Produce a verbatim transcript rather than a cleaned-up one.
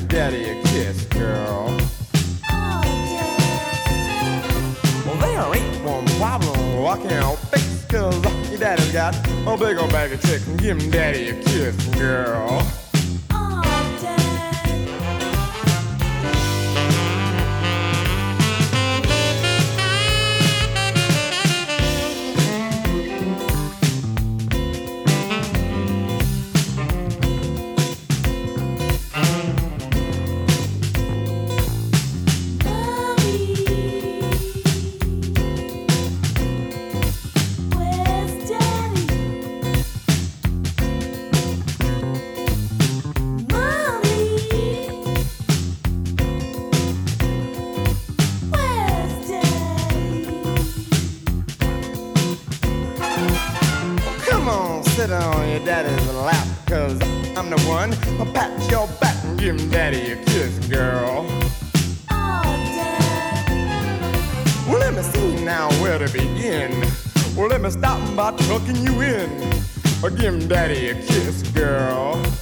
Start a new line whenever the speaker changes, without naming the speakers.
daddy a kiss, girl.
Oh, Dad.
Well, there ain't one problem I can't fix, cause your daddy's got a big old bag of tricks. Give him daddy a kiss, girl.
Oh, Dad.
Come on, sit on your daddy's lap, cause I'm the one. I'll pat your back and give him daddy a kiss, girl.
Oh, Dad.
Well, let me see now where to begin. Well, let me stop by tucking you in. Or give him daddy a kiss, girl.